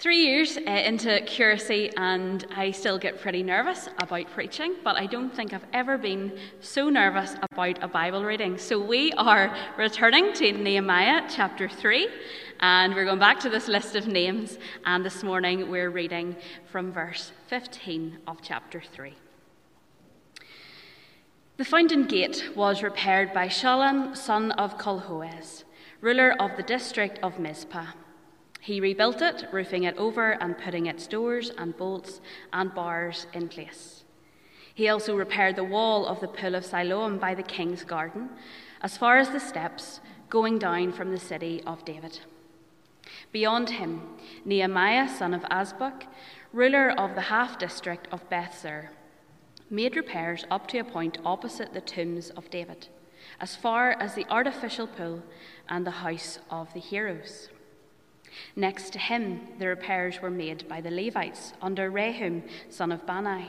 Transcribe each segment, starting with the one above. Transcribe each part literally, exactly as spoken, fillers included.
Three years uh, into curacy, and I still get pretty nervous about preaching, but I don't think I've ever been so nervous about a Bible reading. So we are returning to Nehemiah chapter three, and we're going back to this list of names, and this morning we're reading from verse fifteen of chapter three. The fountain gate was repaired by Shallum, son of Colhoez, ruler of the district of Mizpah. He rebuilt it, roofing it over and putting its doors and bolts and bars in place. He also repaired the wall of the pool of Siloam by the king's garden, as far as the steps going down from the city of David. Beyond him, Nehemiah, son of Azbuk, ruler of the half-district of Bethzur, made repairs up to a point opposite the tombs of David, as far as the artificial pool and the house of the heroes. Next to him, the repairs were made by the Levites under Rehum, son of Bani.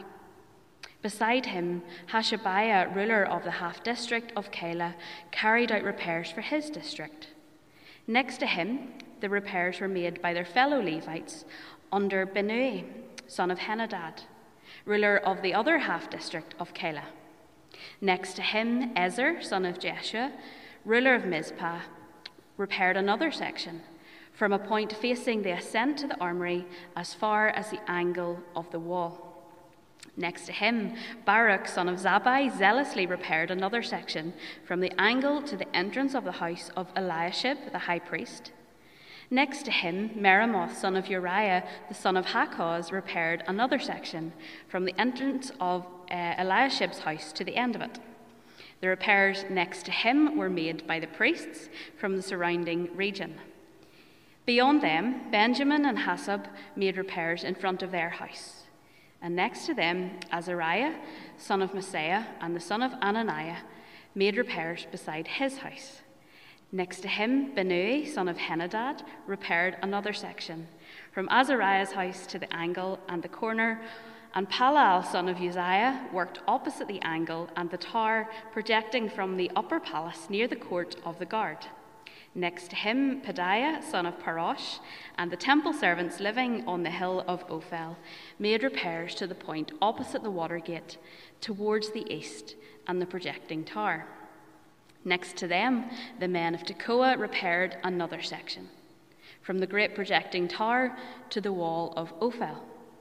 Beside him, Hashabiah, ruler of the half-district of Keilah, carried out repairs for his district. Next to him, the repairs were made by their fellow Levites under Binnui, son of Henadad, ruler of the other half-district of Keilah. Next to him, Ezer, son of Jeshua, ruler of Mizpah, repaired another section, from a point facing the ascent to the armory as far as the angle of the wall. Next to him, Baruch, son of Zabbai, zealously repaired another section, from the angle to the entrance of the house of Eliashib, the high priest. Next to him, Meremoth, son of Uriah, the son of Hakkoz, repaired another section, from the entrance of uh, Eliashib's house to the end of it. The repairs next to him were made by the priests from the surrounding region. Beyond them, Benjamin and Hassab made repairs in front of their house. And next to them, Azariah, son of Messiah, and the son of Ananiah, made repairs beside his house. Next to him, Binnui, son of Henadad, repaired another section, from Azariah's house to the angle and the corner, and Palal, son of Uzziah, worked opposite the angle and the tower projecting from the upper palace near the court of the guard. Next to him, Pedaiah, son of Parosh, and the temple servants living on the hill of Ophel made repairs to the point opposite the water gate towards the east and the projecting tower. Next to them, the men of Tekoa repaired another section, from the great projecting tower to the wall of Ophel.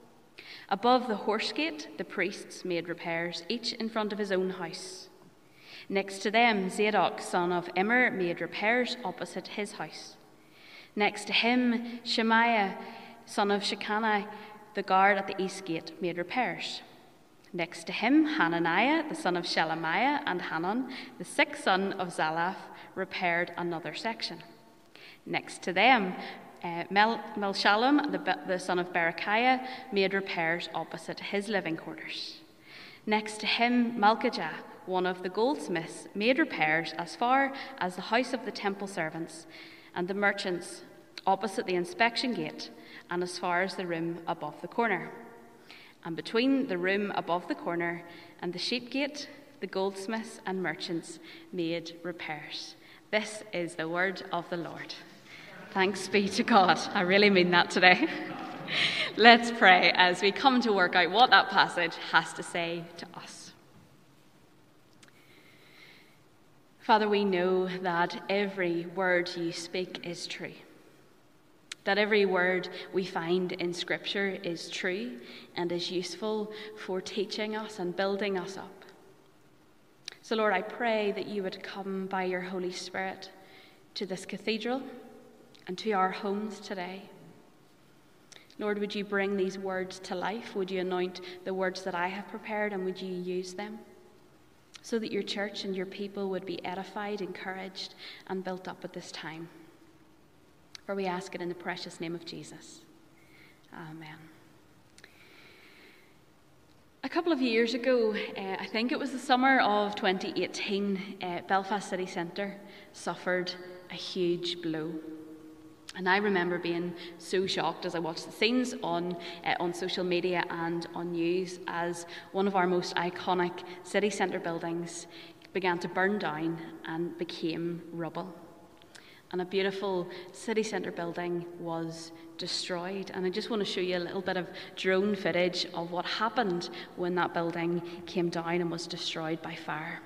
Above the horse gate, the priests made repairs, each in front of his own house. Next to them, Zadok, son of Immer, made repairs opposite his house. Next to him, Shemaiah, son of Shekinah, the guard at the east gate, made repairs. Next to him, Hananiah, the son of Shelemiah, and Hanan, the sixth son of Zalaph, repaired another section. Next to them, uh, Mel- Melshalom, the, the son of Berechiah, made repairs opposite his living quarters. Next to him, Malchijah, one of the goldsmiths, made repairs as far as the house of the temple servants and the merchants opposite the inspection gate, and as far as the room above the corner. And between the room above the corner and the sheep gate, the goldsmiths and merchants made repairs. This is the word of the Lord. Thanks be to God. I really mean that today. Let's pray as we come to work out what that passage has to say to us. Father, we know that every word you speak is true, that every word we find in Scripture is true and is useful for teaching us and building us up. So, Lord, I pray that you would come by your Holy Spirit to this cathedral and to our homes today. Lord, would you bring these words to life? Would you anoint the words that I have prepared, and would you use them so that your church and your people would be edified, encouraged, and built up at this time? For we ask it in the precious name of Jesus. Amen. A couple of years ago, uh, I think it was the summer of twenty eighteen, uh, Belfast City Centre suffered a huge blow. And I remember being so shocked as I watched the scenes on uh, on social media and on news as one of our most iconic city centre buildings began to burn down and became rubble. and a beautiful city centre building was destroyed. And I just want to show you a little bit of drone footage of what happened when that building came down and was destroyed by fire.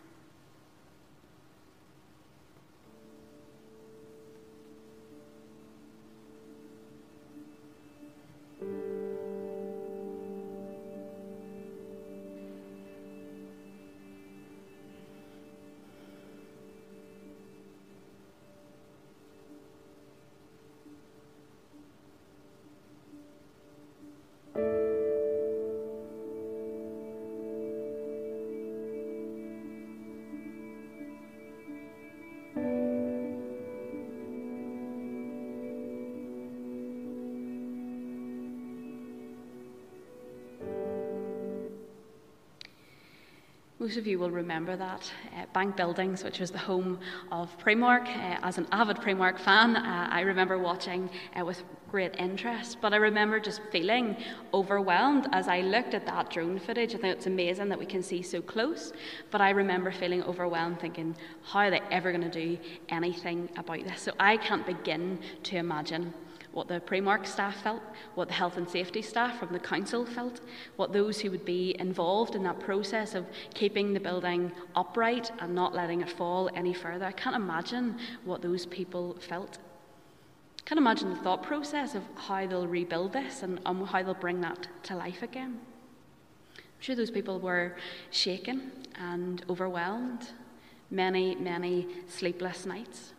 Most of you will remember that. Uh, Bank Buildings, which was the home of Primark. Uh, as an avid Primark fan, uh, I remember watching uh, with great interest, but I remember just feeling overwhelmed as I looked at that drone footage. I think it's amazing that we can see so close, but I remember feeling overwhelmed, thinking, how are they ever going to do anything about this? So I can't begin to imagine what the Primark staff felt, what the health and safety staff from the council felt, what those who would be involved in that process of keeping the building upright and not letting it fall any further. I can't imagine what those people felt. I can't imagine the thought process of how they'll rebuild this and um, how they'll bring that to life again. I'm sure those people were shaken and overwhelmed, many, many sleepless nights.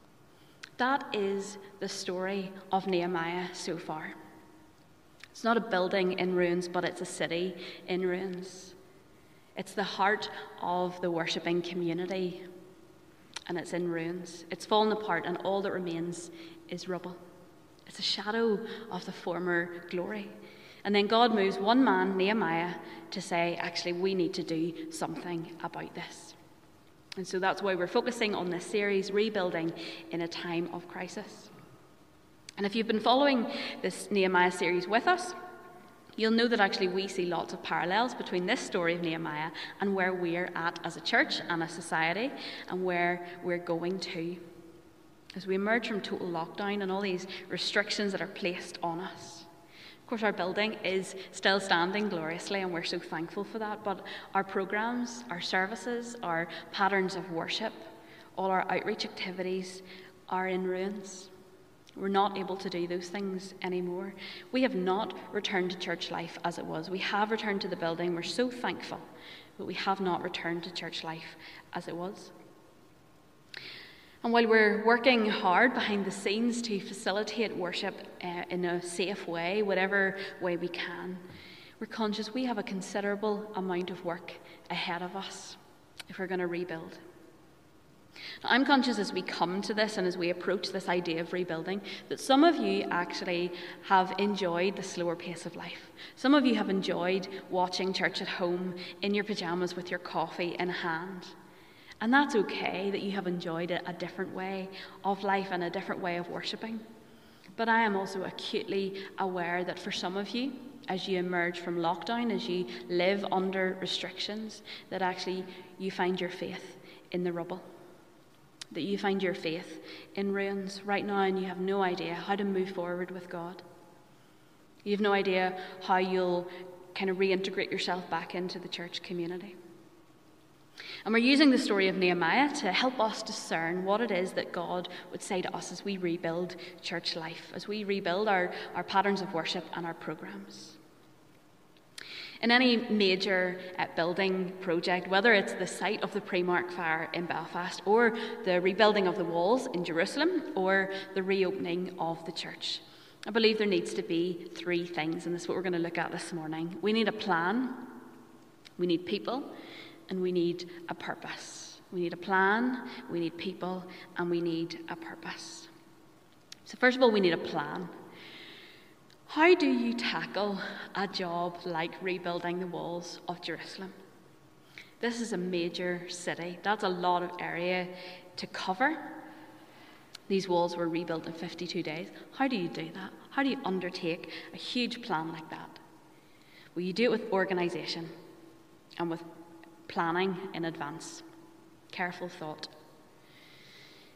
That is the story of Nehemiah so far. It's not a building in ruins, but it's a city in ruins. It's the heart of the worshipping community, and it's in ruins. It's fallen apart, and all that remains is rubble. It's a shadow of the former glory. And then God moves one man, Nehemiah, to say, actually, we need to do something about this. And so that's why we're focusing on this series, Rebuilding in a Time of Crisis. And if you've been following this Nehemiah series with us, you'll know that actually we see lots of parallels between this story of Nehemiah and where we're at as a church and a society and where we're going to as we emerge from total lockdown and all these restrictions that are placed on us. Of course, our building is still standing gloriously, and we're so thankful for that, but our programs, our services, our patterns of worship, all our outreach activities are in ruins. We're not able to do those things anymore. We have not returned to church life as it was. We have returned to the building. We're so thankful, but we have not returned to church life as it was. And while we're working hard behind the scenes to facilitate worship uh, in a safe way, whatever way we can, we're conscious we have a considerable amount of work ahead of us if we're going to rebuild. Now, I'm conscious as we come to this and as we approach this idea of rebuilding that some of you actually have enjoyed the slower pace of life. Some of you have enjoyed watching church at home in your pyjamas with your coffee in hand. And that's okay that you have enjoyed a, a different way of life and a different way of worshipping. But I am also acutely aware that for some of you, as you emerge from lockdown, as you live under restrictions, that actually you find your faith in the rubble. That you find your faith in ruins right now, and you have no idea how to move forward with God. You have no idea how you'll kind of reintegrate yourself back into the church community. And we're using the story of Nehemiah to help us discern what it is that God would say to us as we rebuild church life, as we rebuild our, our patterns of worship and our programs. In any major uh, building project, whether it's the site of the Primark fire in Belfast, or the rebuilding of the walls in Jerusalem, or the reopening of the church, I believe there needs to be three things, and this is what we're going to look at this morning. We need a plan, we need people, and we need a purpose. We need a plan, we need people, and we need a purpose. So first of all, we need a plan. How do you tackle a job like rebuilding the walls of Jerusalem? This is a major city. That's a lot of area to cover. These walls were rebuilt in fifty-two days. How do you do that? How do you undertake a huge plan like that? Well, you do it with organisation and with planning in advance. Careful thought.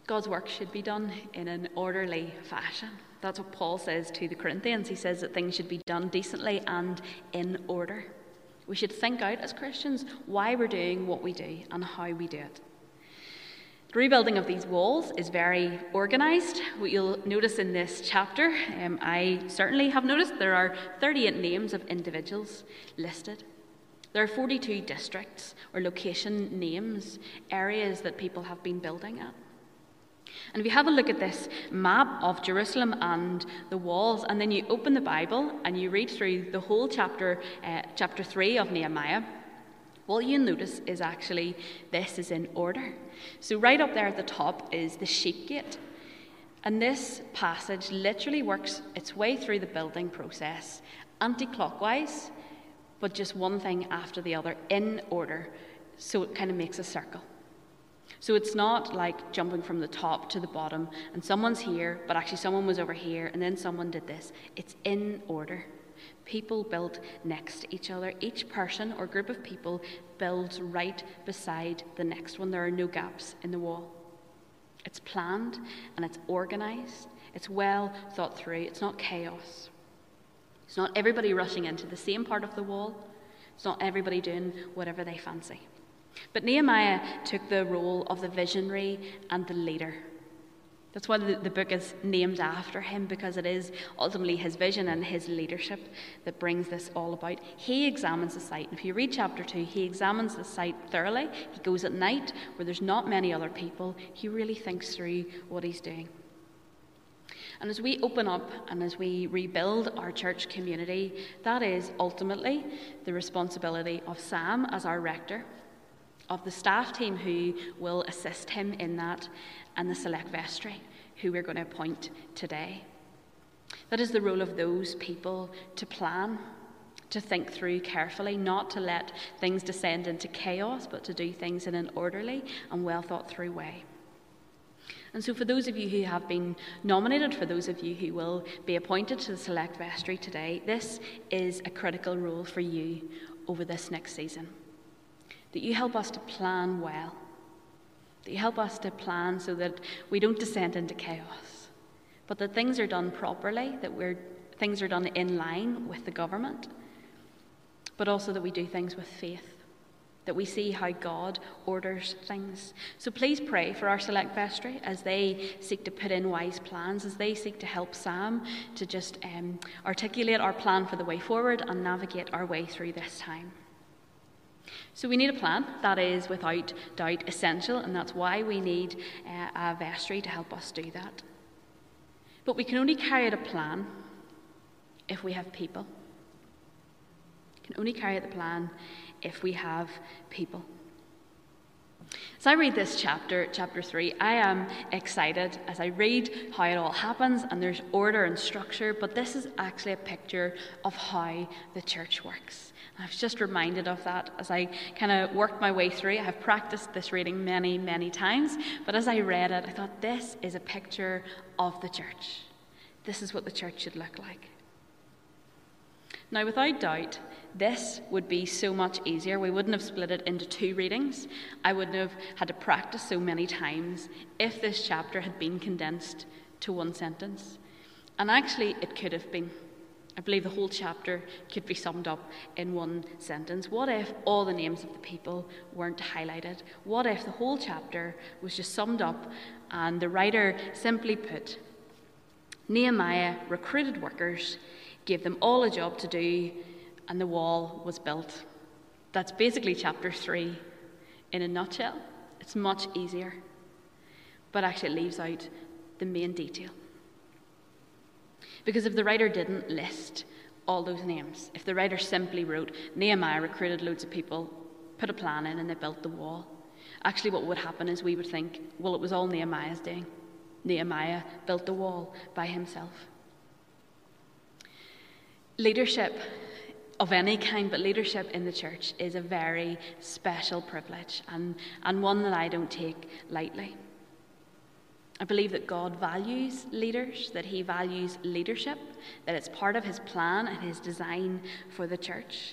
God's work should be done in an orderly fashion. That's what Paul says to the Corinthians. He says that things should be done decently and in order. We should think out as Christians why we're doing what we do and how we do it. The rebuilding of these walls is very organised. What you'll notice in this chapter, um, I certainly have noticed, there are thirty-eight names of individuals listed. There are forty-two districts or location names, areas that people have been building at. And if you have a look at this map of Jerusalem and the walls, and then you open the Bible and you read through the whole chapter, uh, chapter three of Nehemiah, what you'll notice is actually this is in order. So right up there at the top is the sheep gate. And this passage literally works its way through the building process, anti-clockwise, but just one thing after the other in order. So it kind of makes a circle. So it's not like jumping from the top to the bottom and someone's here, but actually someone was over here and then someone did this. It's in order. People built next to each other. Each person or group of people builds right beside the next one. There are no gaps in the wall. It's planned and it's organised. It's well thought through. It's not chaos. It's not everybody rushing into the same part of the wall. It's not everybody doing whatever they fancy. But Nehemiah took the role of the visionary and the leader. That's why the, the book is named after him, because it is ultimately his vision and his leadership that brings this all about. He examines the site. If you read chapter two, he examines the site thoroughly. He goes at night where there's not many other people. He really thinks through what he's doing. And as we open up and as we rebuild our church community, that is ultimately the responsibility of Sam as our rector, of the staff team who will assist him in that, and the select vestry who we're going to appoint today. That is the role of those people to plan, to think through carefully, not to let things descend into chaos, but to do things in an orderly and well thought through way. And so for those of you who have been nominated, for those of you who will be appointed to the select vestry today, this is a critical role for you over this next season. That you help us to plan well. That you help us to plan so that we don't descend into chaos, but that things are done properly, that we're, things are done in line with the government, but also that we do things with faith, that we see how God orders things. So please pray for our select vestry as they seek to put in wise plans, as they seek to help Sam to just um, articulate our plan for the way forward and navigate our way through this time. So we need a plan. That is without doubt essential, and that's why we need uh, a vestry to help us do that. But we can only carry out a plan if we have people. We can only carry out the plan if we have people. As I read this chapter, chapter three, I am excited as I read how it all happens, and there's order and structure, but this is actually a picture of how the church works. I was just reminded of that as I kind of worked my way through. I have practiced this reading many, many times, but as I read it, I thought this is a picture of the church. This is what the church should look like. Now, without doubt, this would be so much easier. We wouldn't have split it into two readings. I wouldn't have had to practice so many times if this chapter had been condensed to one sentence. And actually, it could have been. I believe the whole chapter could be summed up in one sentence. What if all the names of the people weren't highlighted? What if the whole chapter was just summed up and the writer simply put, Nehemiah recruited workers, gave them all a job to do, and the wall was built. That's basically chapter three in a nutshell. It's much easier, but actually it leaves out the main detail. Because if the writer didn't list all those names, if the writer simply wrote, Nehemiah recruited loads of people, put a plan in, and they built the wall, actually what would happen is we would think, well, it was all Nehemiah's doing. Nehemiah built the wall by himself. Leadership of any kind, but leadership in the church is a very special privilege, and, and one that I don't take lightly. I believe that God values leaders, that he values leadership, that it's part of his plan and his design for the church.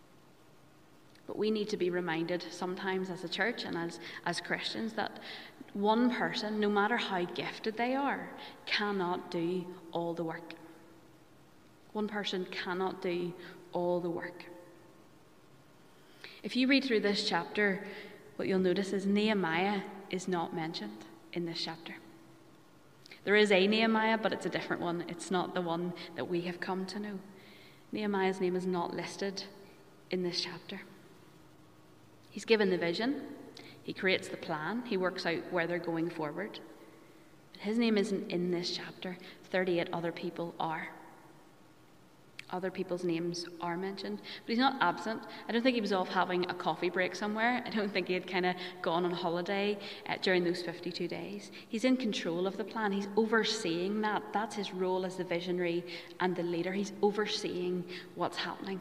But we need to be reminded sometimes as a church and as, as Christians that One person, no matter how gifted they are, cannot do all the work. One person cannot do all the work. If you read through this chapter, what you'll notice is Nehemiah is not mentioned in this chapter. There is a Nehemiah, but it's a different one. It's not the one that we have come to know. Nehemiah's name is not listed in this chapter. He's given the vision. He creates the plan. He works out where they're going forward. But his name isn't in this chapter. thirty-eight other people are. Other people's names are mentioned, but he's not absent. I don't think he was off having a coffee break somewhere. I don't think he had kind of gone on holiday uh, during those fifty-two days. He's in control of the plan. He's overseeing that. That's his role as the visionary and the leader. He's overseeing what's happening.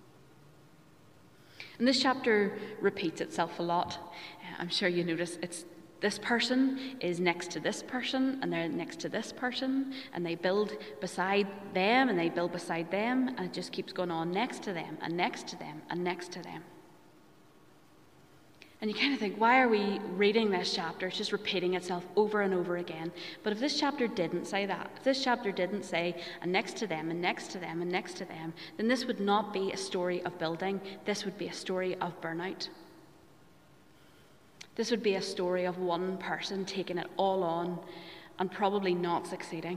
And this chapter repeats itself a lot. Uh, I'm sure you notice it's this person is next to this person, and they're next to this person, and they build beside them, and they build beside them, and it just keeps going on next to them, and next to them, and next to them. And you kind of think, why are we reading this chapter? It's just repeating itself over and over again. But if this chapter didn't say that, if this chapter didn't say, and next to them, and next to them, and next to them, then this would not be a story of building. This would be a story of burnout. This would be a story of one person taking it all on and probably not succeeding.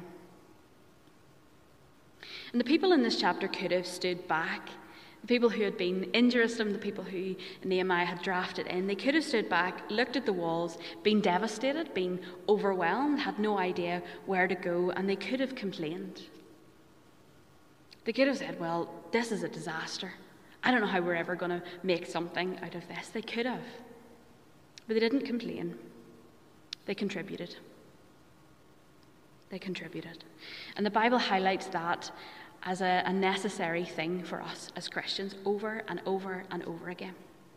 And the people in this chapter could have stood back. The people who had been in Jerusalem, the people who Nehemiah had drafted in, they could have stood back, looked at the walls, been devastated, been overwhelmed, had no idea where to go, and they could have complained. They could have said, well, this is a disaster. I don't know how we're ever going to make something out of this. They could have. But they didn't complain. They contributed. They contributed. And the Bible highlights that as a, a necessary thing for us as Christians over and over and over again.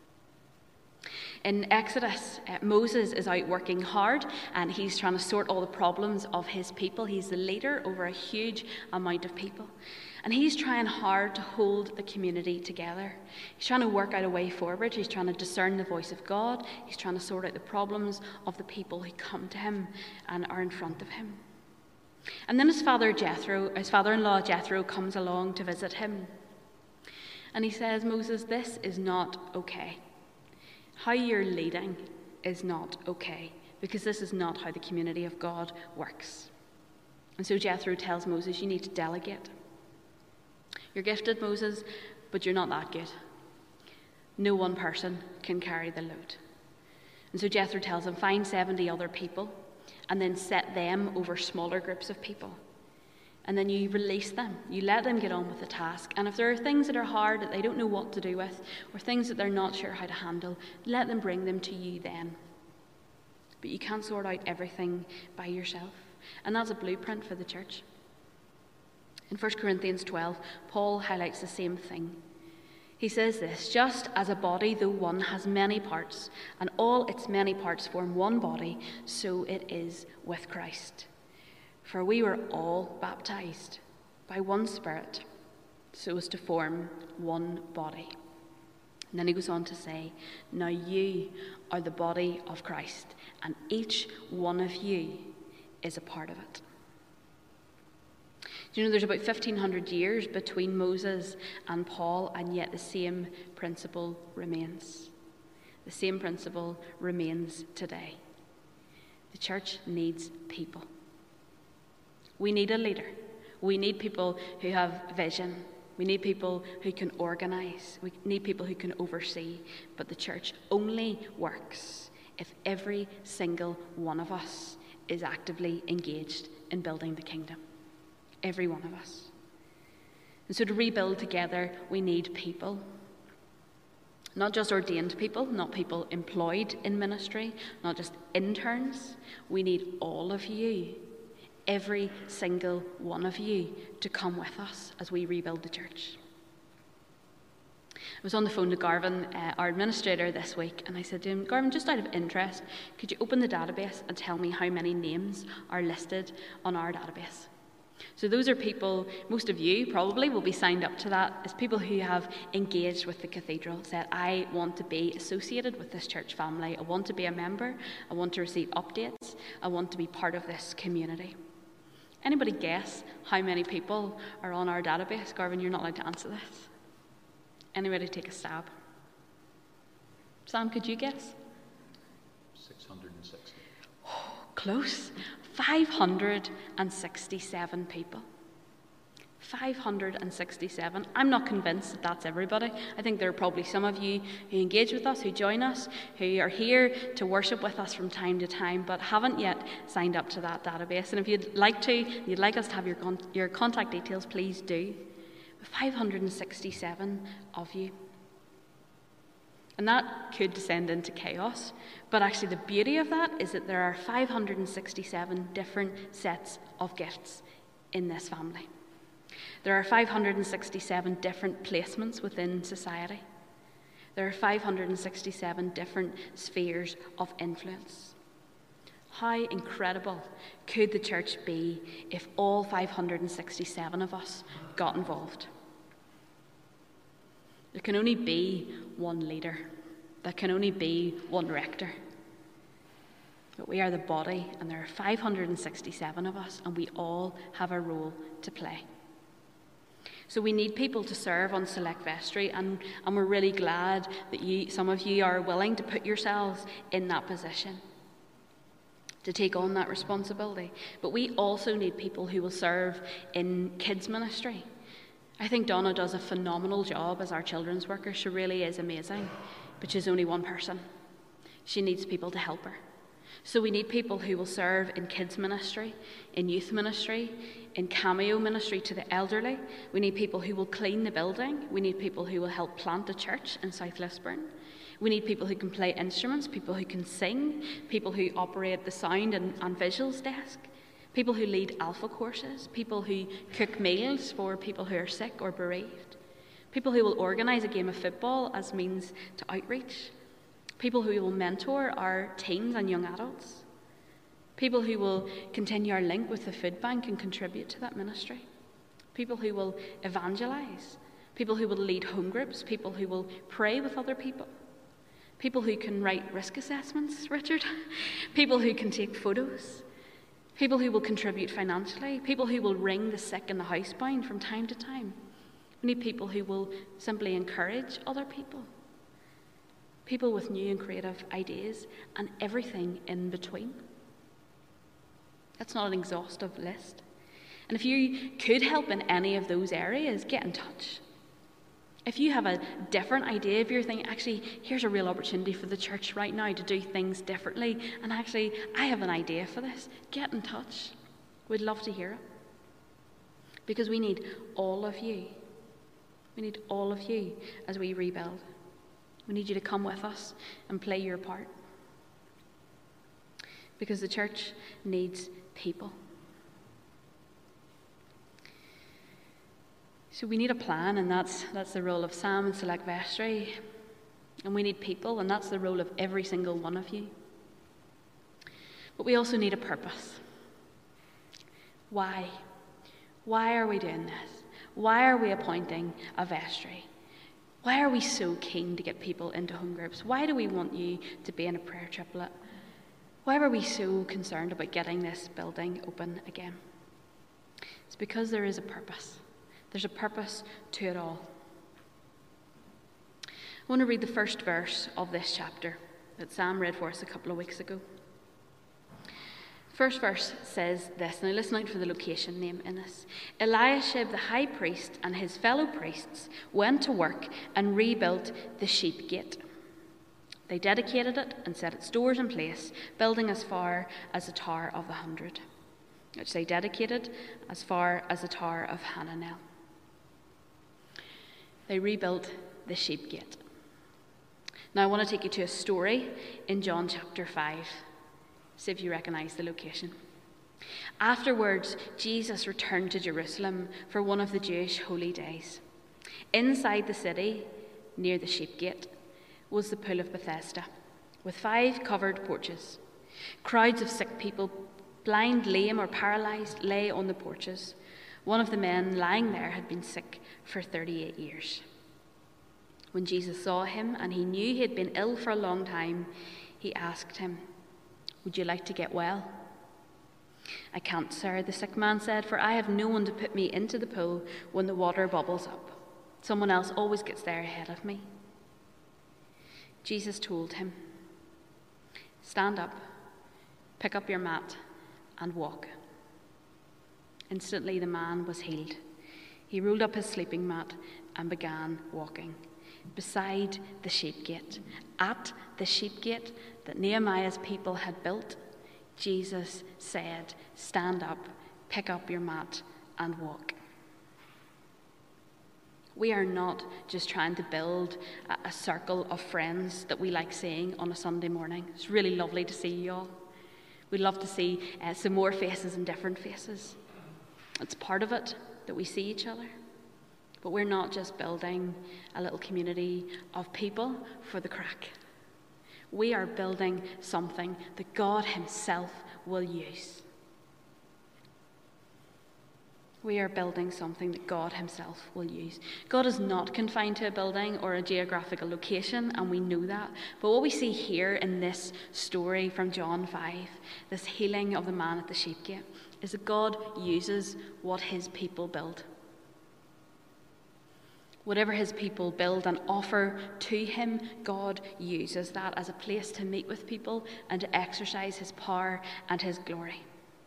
In Exodus, uh, Moses is out working hard, and he's trying to sort all the problems of his people. He's the leader over a huge amount of people. And he's trying hard to hold the community together. He's trying to work out a way forward. He's trying to discern the voice of God. He's trying to sort out the problems of the people who come to him and are in front of him. And then his father Jethro, his father-in-law Jethro comes along to visit him. And he says, Moses, this is not okay. How you're leading is not okay, because this is not how the community of God works. And so Jethro tells Moses, you need to delegate. You're gifted, Moses, but you're not that good. No one person can carry the load. And so Jethro tells him, find seventy other people and then set them over smaller groups of people. And then you release them. You let them get on with the task. And if there are things that are hard that they don't know what to do with, or things that they're not sure how to handle, let them bring them to you then. But you can't sort out everything by yourself. And that's a blueprint for the church. In First Corinthians twelve, Paul highlights the same thing. He says this, just as a body, though one, has many parts, and all its many parts form one body, so it is with Christ. For we were all baptized by one Spirit, so as to form one body. And then he goes on to say, now you are the body of Christ, and each one of you is a part of it. Do you know there's about fifteen hundred years between Moses and Paul, and yet the same principle remains. The same principle remains today. The church needs people. We need a leader. We need people who have vision. We need people who can organize. We need people who can oversee. But the church only works if every single one of us is actively engaged in building the kingdom. Every one of us. And so to rebuild together, we need people. Not just ordained people, not people employed in ministry, not just interns. We need all of you, every single one of you, to come with us as we rebuild the church. I was on the phone to Garvin, uh, our administrator, this week, and I said to him, Garvin, just out of interest, could you open the database and tell me how many names are listed on our database? So those are people, most of you probably will be signed up to that, as people who have engaged with the cathedral, said, I want to be associated with this church family, I want to be a member, I want to receive updates, I want to be part of this community. Anybody guess how many people are on our database? Garvin, you're not allowed to answer this. Anybody take a stab? Sam, could you guess? six hundred sixty. Oh, close. five hundred sixty-seven people. five hundred sixty-seven. I'm not convinced that that's everybody. I think there are probably some of you who engage with us, who join us, who are here to worship with us from time to time, but haven't yet signed up to that database. And if you'd like to, you'd like us to have your, con- your contact details, please do. five hundred sixty-seven of you. And that could descend into chaos, but actually the beauty of that is that there are five hundred sixty-seven different sets of gifts in this family. There are five hundred sixty-seven different placements within society. There are five hundred sixty-seven different spheres of influence. How incredible could the church be if all five hundred sixty-seven of us got involved? There can only be one leader. There can only be one rector. But we are the body, and there are five hundred sixty-seven of us, and we all have a role to play. So we need people to serve on Select Vestry, and, and we're really glad that you, some of you are willing to put yourselves in that position, to take on that responsibility. But we also need people who will serve in kids ministry. I think Donna does a phenomenal job as our children's worker. She really is amazing, but she's only one person. She needs people to help her. So we need people who will serve in kids ministry, in youth ministry, in cameo ministry to the elderly. We need people who will clean the building. We need people who will help plant a church in South Lisburn. We need people who can play instruments, people who can sing, people who operate the sound and, and visuals desk, people who lead alpha courses, people who cook meals for people who are sick or bereaved, people who will organise a game of football as means to outreach, people who will mentor our teens and young adults, people who will continue our link with the food bank and contribute to that ministry, people who will evangelise, people who will lead home groups, people who will pray with other people, people who can write risk assessments, Richard, people who can take photos, people who will contribute financially, people who will ring the sick and the housebound from time to time. We need people who will simply encourage other people, people with new and creative ideas, and everything in between. That's not an exhaustive list. And if you could help in any of those areas, get in touch. If you have a different idea, if you're thinking, actually, here's a real opportunity for the church right now to do things differently, and actually, I have an idea for this, get in touch. We'd love to hear it. Because we need all of you. We need all of you as we rebuild. We need you to come with us and play your part. Because the church needs people. So we need a plan, and that's that's the role of Sam and Select Vestry. And we need people, and that's the role of every single one of you. But we also need a purpose. Why? Why are we doing this? Why are we appointing a vestry? Why are we so keen to get people into home groups? Why do we want you to be in a prayer triplet? Why are we so concerned about getting this building open again? It's because there is a purpose. There's a purpose to it all. I want to read the first verse of this chapter that Sam read for us a couple of weeks ago. First verse says this. Now listen out for the location name in this. Eliashib the high priest and his fellow priests went to work and rebuilt the sheep gate. They dedicated it and set its doors in place, building as far as the Tower of the Hundred, which they dedicated as far as the Tower of Hananel. They rebuilt the sheep gate. Now I want to take you to a story in John chapter five. See if you recognise the location. Afterwards, Jesus returned to Jerusalem for one of the Jewish holy days. Inside the city, near the sheep gate, was the pool of Bethesda, with five covered porches. Crowds of sick people, blind, lame, or paralysed, lay on the porches, One of the men lying there had been sick for thirty-eight years. When Jesus saw him and he knew he had been ill for a long time, he asked him, "Would you like to get well?" "I can't, sir," the sick man said, "for I have no one to put me into the pool when the water bubbles up. Someone else always gets there ahead of me." Jesus told him, "Stand up, pick up your mat, and walk." Instantly the man was healed. He rolled up his sleeping mat and began walking. Beside the sheep gate, at the sheep gate that Nehemiah's people had built, Jesus said, "Stand up, pick up your mat, and walk." We are not just trying to build a, a circle of friends that we like seeing on a Sunday morning. It's really lovely to see you all. We'd love to see uh, some more faces and different faces. It's part of it that we see each other. But we're not just building a little community of people for the crack. We are building something that God himself will use. We are building something that God himself will use. God is not confined to a building or a geographical location, and we know that. But what we see here in this story from John five, this healing of the man at the sheep gate, is that God uses what his people build. Whatever his people build and offer to him, God uses that as a place to meet with people and to exercise his power and his glory.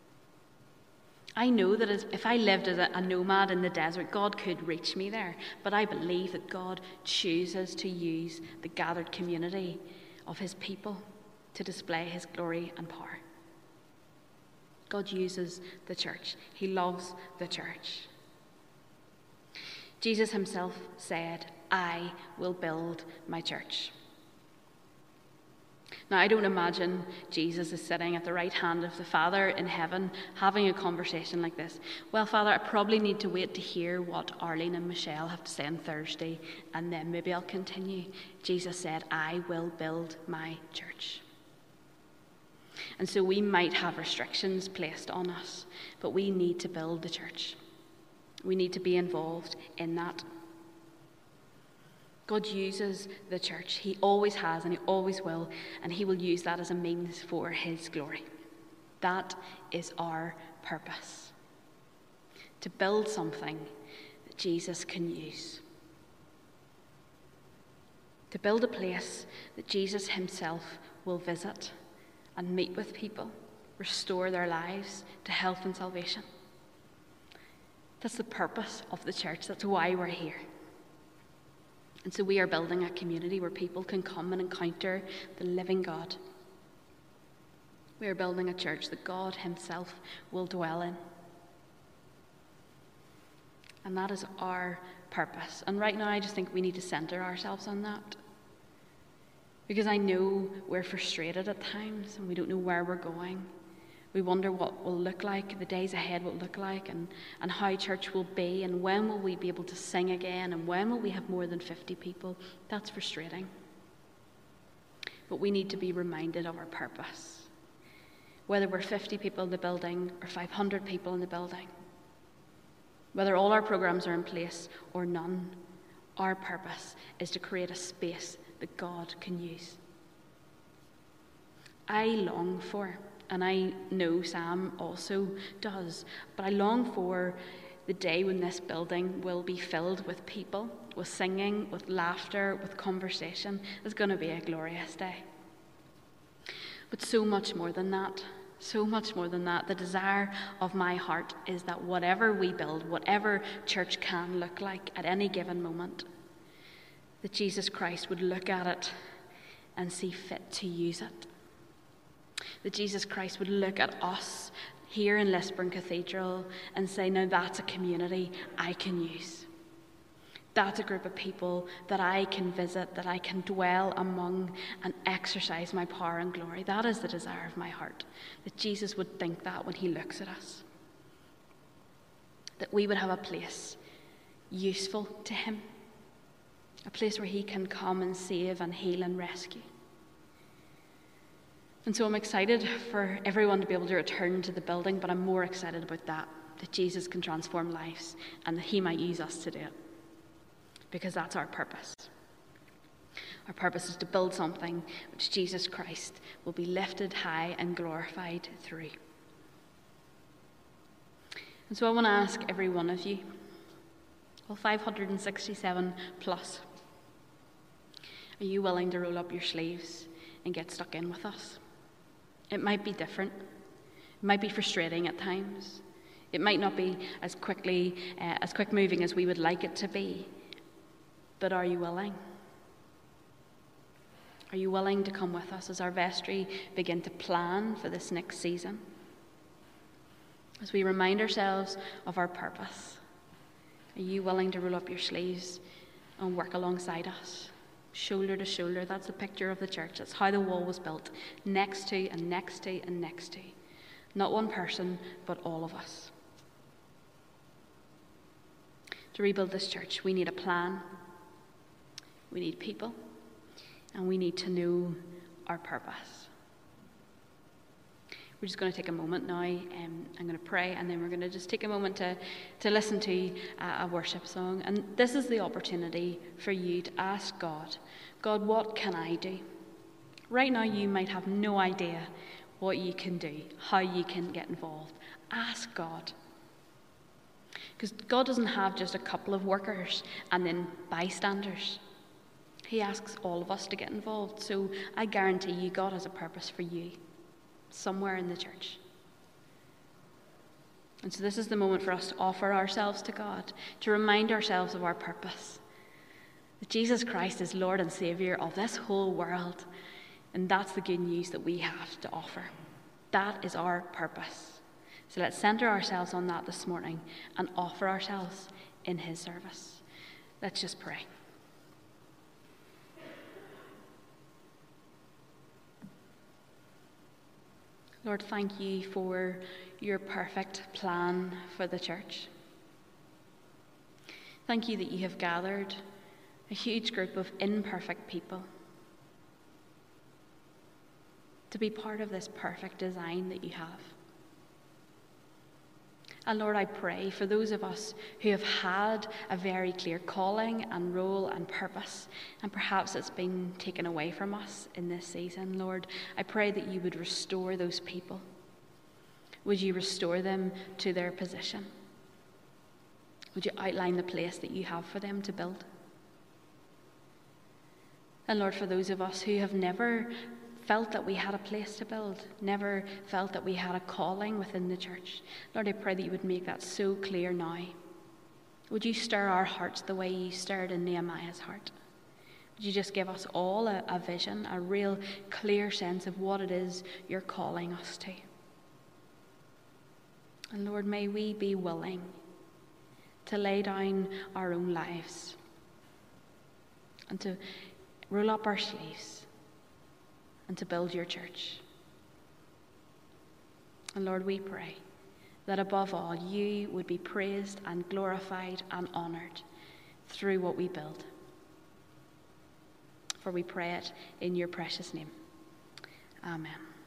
I know that if I lived as a nomad in the desert, God could reach me there. But I believe that God chooses to use the gathered community of his people to display his glory and power. God uses the church. He loves the church. Jesus himself said, "I will build my church." Now, I don't imagine Jesus is sitting at the right hand of the Father in heaven having a conversation like this. "Well, Father, I probably need to wait to hear what Arlene and Michelle have to say on Thursday, and then maybe I'll continue." Jesus said, "I will build my church." And so we might have restrictions placed on us, but we need to build the church. We need to be involved in that. God uses the church. He always has and he always will, and he will use that as a means for his glory. That is our purpose. To build something that Jesus can use. To build a place that Jesus himself will visit and meet with people, restore their lives to health and salvation. That's the purpose of the church. That's why we're here. And so we are building a community where people can come and encounter the living God. We are building a church that God himself will dwell in. And that is our purpose. And right now I just think we need to center ourselves on that. Because I know we're frustrated at times and we don't know where we're going. We wonder what will look like, the days ahead will look like, and, and how church will be, and when will we be able to sing again, and when will we have more than fifty people. That's frustrating. But we need to be reminded of our purpose. Whether we're fifty people in the building or five hundred people in the building, whether all our programs are in place or none, our purpose is to create a space that God can use. I long for, and I know Sam also does, but I long for the day when this building will be filled with people, with singing, with laughter, with conversation. It's going to be a glorious day. But so much more than that, so much more than that, the desire of my heart is that whatever we build, whatever church can look like at any given moment, that Jesus Christ would look at it and see fit to use it. That Jesus Christ would look at us here in Lisburn Cathedral and say, now that's a community I can use. That's a group of people that I can visit, that I can dwell among and exercise my power and glory. That is the desire of my heart, that Jesus would think that when he looks at us. That we would have a place useful to him, a place where he can come and save and heal and rescue. And so I'm excited for everyone to be able to return to the building, but I'm more excited about that that Jesus can transform lives and that he might use us to do it. Because that's our purpose. Our purpose is to build something which Jesus Christ will be lifted high and glorified through. And so I want to ask every one of you, all five hundred sixty-seven plus, are you willing to roll up your sleeves and get stuck in with us? It might be different. It might be frustrating at times. It might not be as quickly, uh, as quick moving as we would like it to be. But are you willing? Are you willing to come with us as our vestry begin to plan for this next season? As we remind ourselves of our purpose, are you willing to roll up your sleeves and work alongside us? Shoulder to shoulder, that's the picture of the church. That's how the wall was built, next to and next to and next to. Not one person, but all of us. To rebuild this church, we need a plan, we need people, and we need to know our purpose. We're just going to take a moment now. Um, I'm going to pray, and then we're going to just take a moment to, to listen to a, a worship song. And this is the opportunity for you to ask God, God, what can I do? Right now, you might have no idea what you can do, how you can get involved. Ask God. Because God doesn't have just a couple of workers and then bystanders. He asks all of us to get involved. So I guarantee you, God has a purpose for you somewhere in the church. And so this is the moment for us to offer ourselves to God, to remind ourselves of our purpose. That Jesus Christ is Lord and Saviour of this whole world. And that's the good news that we have to offer. That is our purpose. So let's center ourselves on that this morning and offer ourselves in his service. Let's just pray. Lord, thank you for your perfect plan for the church. Thank you that you have gathered a huge group of imperfect people to be part of this perfect design that you have. And Lord, I pray for those of us who have had a very clear calling and role and purpose, and perhaps it's been taken away from us in this season. Lord, I pray that you would restore those people. Would you restore them to their position? Would you outline the place that you have for them to build? And Lord, for those of us who have never felt that we had a place to build, never felt that we had a calling within the church, Lord, I pray that you would make that so clear now. Would you stir our hearts the way you stirred in Nehemiah's heart? Would you just give us all a, a vision, a real clear sense of what it is you're calling us to? And Lord, may we be willing to lay down our own lives and to roll up our sleeves and to build your church. And Lord, we pray that above all, you would be praised and glorified and honoured through what we build. For we pray it in your precious name. Amen.